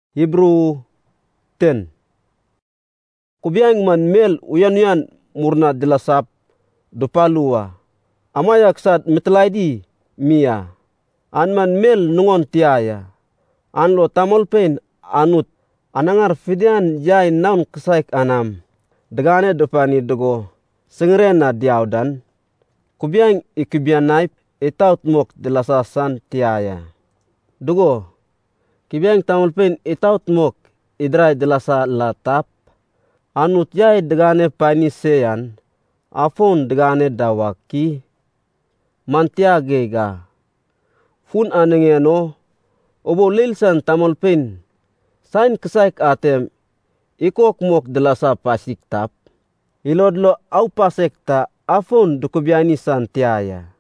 Hebrew 10. Kubiang man mel uyan murna dilasap dupalua. Amayak sad mitlaidi mia. An man mel nungon tiaya. An lo tamolpen anut anangar fidian yai naun kesaik anam. Degane dupani dugo sengerena diaudan. Kubiang ikubian naip itaut mok dilasasan tiaya. Dugo kibiang tamolpen itaut mok idrai dilasa latap. Anut yai degane pani seyan. Afon degane dawaki. Mantia gega. Fun anengeno. Obo lilsan tamolpen. Sain kesaik atem. Ikok mok dilasa pasik tap. Ilodlo au pasekta afon dukubiani san tiaya.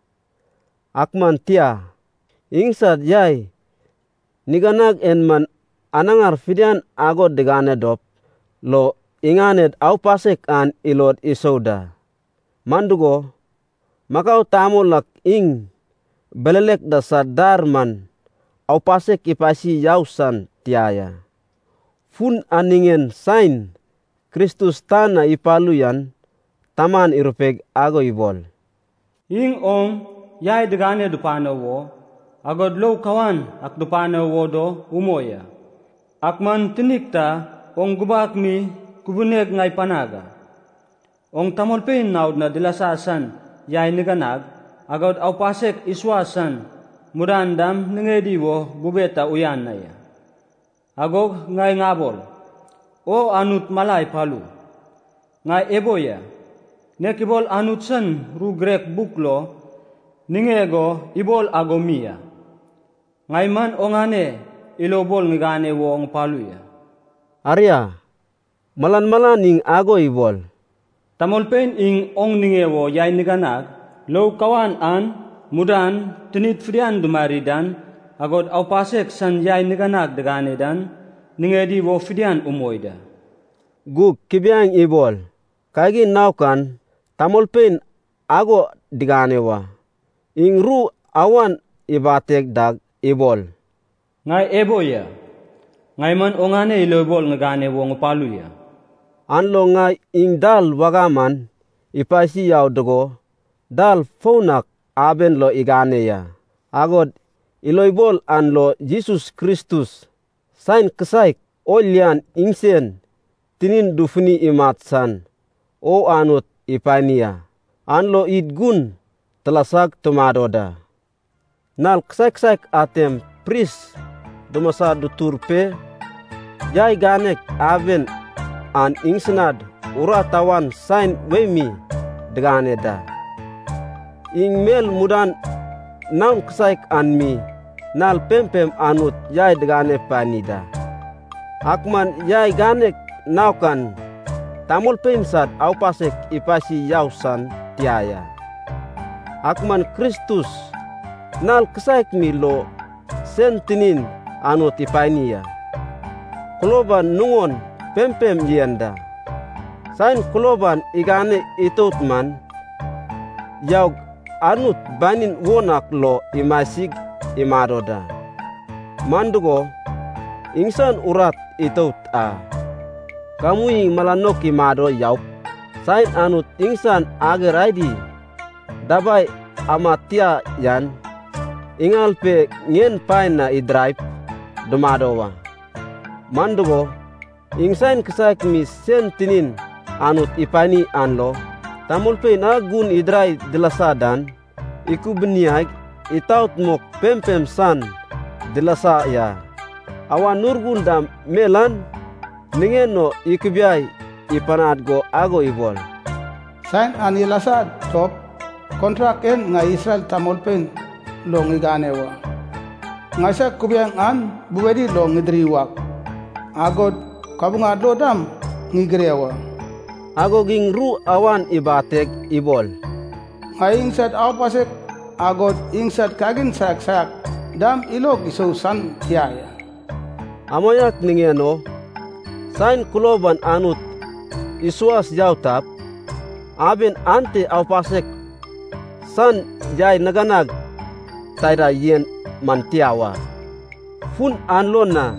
Akman tia. Ingsad yai. Niganag enman anangar fidian agod degane dop. Lo inganed au pasek an ilod isoda. Mandugo. Makau tamolak ing. Belelek da sadar man. Au pasek ipasi yausan tiaya. Fun aningen sain. Kristus tana ipaluyan. Taman irupeg ago ibol. Ing ong yai degane dupano wo. Agod low kawan ak dupano wo do umoya. Akman tinikta ong gubak mi kubuneg ngay panaga. Ong tamolpin naud na dilasasan yai niganag. Agod au pasek iswasan. Murandam nangedi wo bubeta uyan na ya. Agog ngay ngabol. O anut malay palu. Ngay eboya. Nekibol anut san rugrek buklo. Ningego ibol agomia. Ngay man ongane ilobol ngane wo ang palu ya. Arya. Malan ing ago ibol. Tamolpen ing ong ningewo yay niganag. Low kawan an. Mudan, tinit frian dumaridan, agod au pasek san yay niganag daganedan, ningedi wo frian umoida. Gug kibiang ibol, kagi naukan, tamolpen ago diganewa. Ingru awan ibatek dag ibol. Ngay eboya, ngay man ongane ilobol ngagane wo ngapaluya. Anlo ngay ing dal wagaman, ipasi yaw dugo, dal faunak, aben lo igane ya. Agod iloibol an lo Jesus Kristus. Sain kesaik olian ingsen. Tinin dufuni imatsan. O anut ipania. An lo idgun telasag tumadoda. Nal kesaik atem pris. Dumasa duturpe. Jai ganek aben an ingsenad. Uratawan sain wemi degane da. Ing mel mudan naun kesaik anmi nal pempem anut yai degane panida. Akman yai ganek naukan tamol pemsat au pasek ipasi yausan tiaya. Akman Kristus nal kesaik mi lo sentinin anut ipania. Kuloban nungon pempem yenda. Sain kuloban igane itutman yaug anut banin wonak lo imasig imadoda. Mandugo, ingsan urat itout a. Kamui malanok imado yauk. Sain anut ingsan ageraidi. Dabai amatia yan. Ingalpe ngien pain na idraip dumadowa. Mandugo, ingsan kesak mi sentinin anut ipani anlo. Tamulpe na gun idrai dilasadan, iku beniag itaut mok pempem san dilasa ya. Awan nurgun dam melan, ningeno ikubiay ipanad go ago ibol. Sain anilasad top kontraken nga Israel tamulpen long iganewa. Nga sa kubiang an buwedi long idriwak. Agod kabungado dam ngigrewa. Ago ging ru awan ibatek ibol. Ngaying sad au pasek agod ingsad kagin sak dam ilog isusan tiaya. Amoyak ningeno, sain kuloban anut isuas yautap, aben ante au pasek san jay naganag tayra yen mantiawa. Fun anlona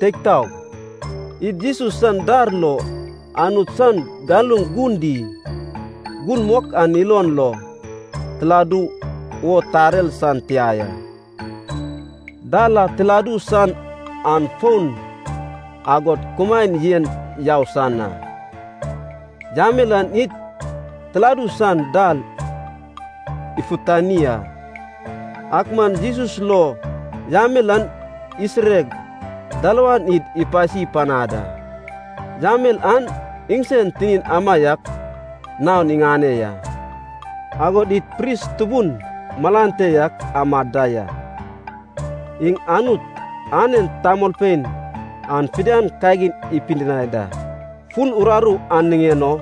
tektau. Id Jesus san dar lo anut san galung gundi. Gun mok an ilon lo teladu wo tarel san tiaya. Dala teladu san an phone agot kumain yen yaw sana. Jamelan it teladu san dal ifutania. Akman Jesus lo jamelan isreg dalwan it ipasi panada. Jamel an ingsen tinin amayak naw ningane ya. Agot it pris tubun malante yak amadaya. Ing anut anen tamol pen an fidan kaigin ipindinaida. Fun uraru aningeno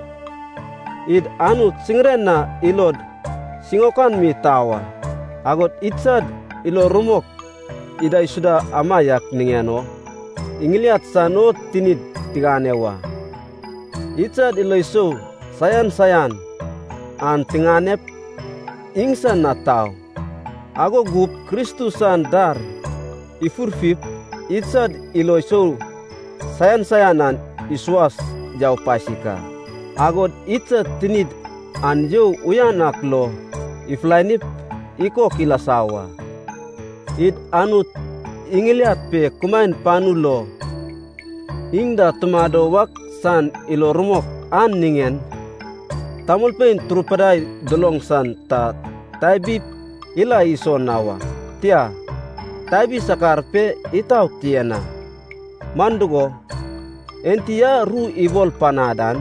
id anut singrena ilod singokan mi tawa. Agot itsad ilo rumok idai sudah amayak ningeno. Ingiliat sanot tinid tiganewa. Itsad ilo iso sayan an tinganep ingsan natau. Ago gup Kristusan dar ifurfip itsad ilo iso sayanan iswas jau pasika. Agot itsad tinid anjo uyanak lo iflainip iko kilasawa. Id anut ingiliat pe kumain panulo ingda tumado wak san ilo rumok an ningen tamul pen trupadai dolong san ta taibip ila iso nawa. Tia taibi sakar pe itaw tiena. Mandugo entia ru ibol panadan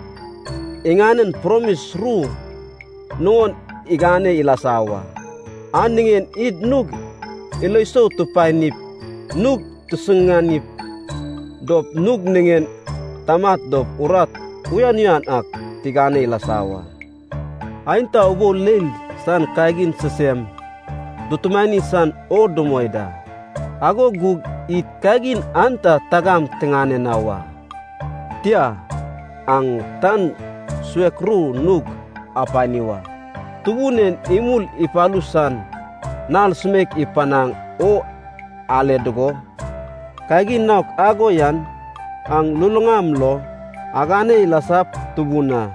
inganen promise ru non igane ilasawa. Aningen id nug iloiso tupainip nug tusenganip dop nug ningen tamat dop urat uyan ak tigane ilasawa. Ainta ubo lel san kaigin sesem dutumani san odomoida. Ago gug it kaigin anta tagam tengane nawa. Tia ang tan suekru nug apaniwa. Tubunen imul ipalusan nal smek ipanang o aledogo. Kaigin nauk ago yan ang lulungam lo agane ilasap tubuna.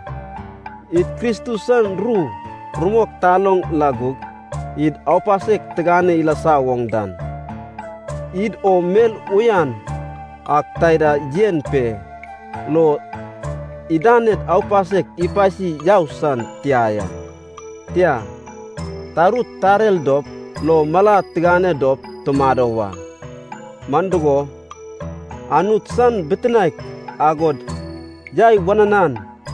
It Kristusan ru rumok talong lagug id aupasek tegane ilasawong dan. Id o mel uyan ak taida jen pe lo idanet aupasek ipasi jausan tiaya. Tia tarut tarel dop lo mala tegane dop tomadowa. Mandugo anut san betnaik agod jai wananan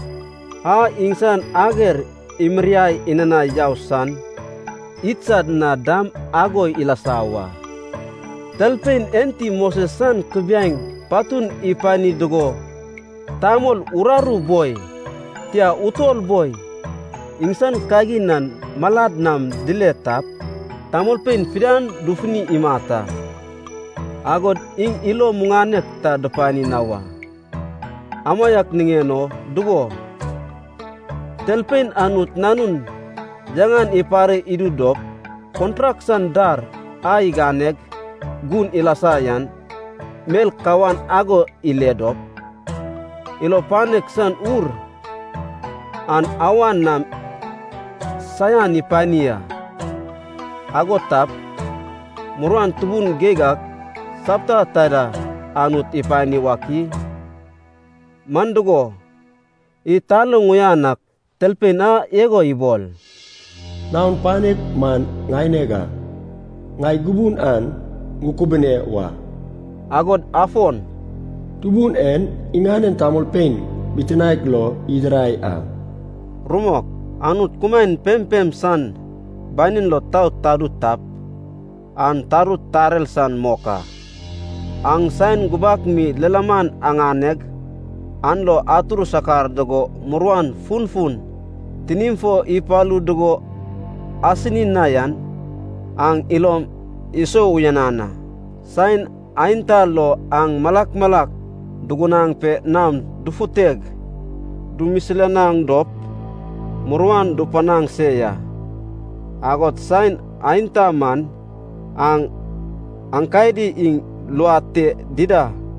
ha ingsan ager imriai inana jausan itsad na dam agoy ilasawa. Talpen enti mosesan kubyang patun ipani dugo tamol uraru boy tia utol boy ingsan kaginan malad nam diletap tamol pen fidan dufni imata. Agod ing ilo munganek ta depani nawa. Amayak ningeno dugo telpen anut nanun jangan ipare idudop kontrak sandar ai ganek gun ilasayan mel kawan ago iledop ilo panek san ur an awan nam sayan ipania ago tap muruan tubun gegak sabta tada anut ipani waki. Mandugo italo nguyanak telpena ego ibol. Naun panik man ngai nega ngai gubun an ngukubene wa. Agod afon Tubun en inganen tamol pen bitinaik lo idrai a. rumok anut kumain pem san banin lo tau tarut tap an tarut tarel san moka. Ang sain gubak mi lelaman anganeg an lo atur sakar dogo muruan fun tinimfo ipalu dogo asinin nayan ang ilom iso uyanana. Sain ainta lo ang malak dugunang pe nam dufuteg dumisilanang dop muruan dupanang seya. Agot sain ainta man ang kaidi ing luate dida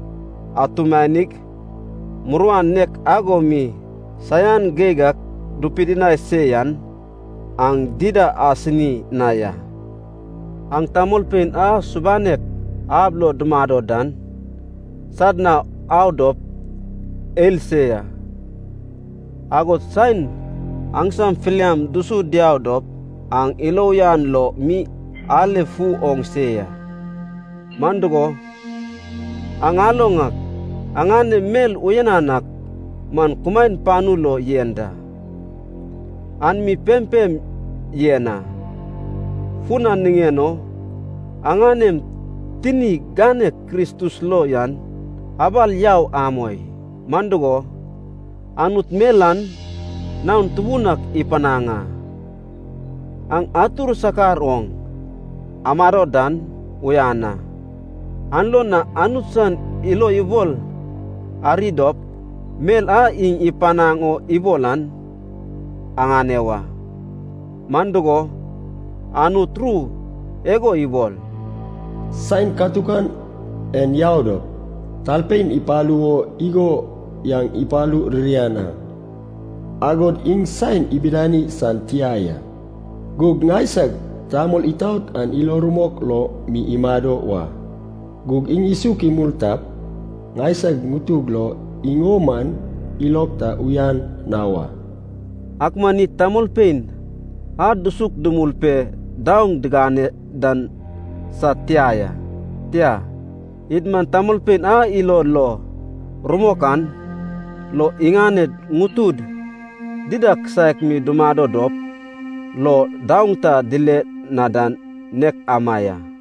atumanik muruan nek agomi sayan gegak dupidinay seyan ang dida asini naya. Ang tamulpin subanek ablo dumado dan sadna audop elseya. Agot sain ang sam filiam dusu diaudop ang iloyan lo mi alefu ong seya. Mandugo ang alongak ang ane mel uyananak man kumain panulo yenda. An mi pempem yena. Funan ningeno ang anem tini gane Kristus lo yan abal yaw amoy. Mandugo anut melan naun tubunak ipananga. Ang atur sakarong amarodan uyana. Anlo na anusan ilo ibol aridop mel ing ipanango ibolan anganewa. Mandugo anu tru ego ibol. Sain katukan en yaudop talpein ipaluo igo yang ipalu riana. Agod ing sain ibidani santiaya. Gug ngaisag tamol itaut an ilo rumok lo mi imado wa. Gug ing isuki multap ngaisag ngutuglo ingoman ilokta uyan nawa. Akmani tamulpin dusuk dumulpe daung degane dan satiaya. Tia idman tamulpin ilo lo rumokan lo ingane ngutud didak saek mi dumado dop lo daung ta dile nadan nek amaya.